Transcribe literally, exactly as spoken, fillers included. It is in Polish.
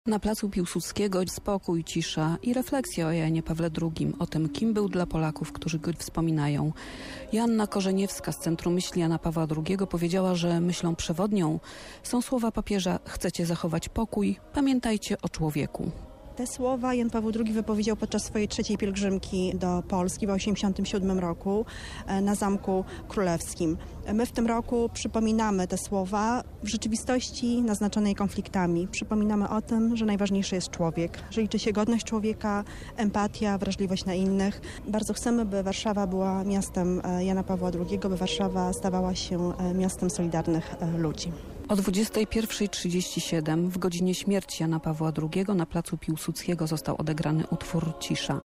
Na placu Piłsudskiego spokój, cisza i refleksja o Janie Pawle drugim, o tym, kim był dla Polaków, którzy go wspominają. Joanna Korzeniewska z Centrum Myśli Jana Pawła drugiego powiedziała, że myślą przewodnią są słowa papieża: chcecie zachować pokój, pamiętajcie o człowieku. Te słowa Jan Paweł drugi wypowiedział podczas swojej trzeciej pielgrzymki do Polski w tysiąc dziewięćset osiemdziesiątym siódmym roku na Zamku Królewskim. My w tym roku przypominamy te słowa w rzeczywistości naznaczonej konfliktami. Przypominamy o tym, że najważniejszy jest człowiek, że liczy się godność człowieka, empatia, wrażliwość na innych. Bardzo chcemy, by Warszawa była miastem Jana Pawła drugiego, by Warszawa stawała się miastem solidarnych ludzi. O dwudziestej pierwszej trzydzieści siedem w godzinie śmierci Jana Pawła drugiego na placu Piłsudskiego został odegrany utwór Cisza.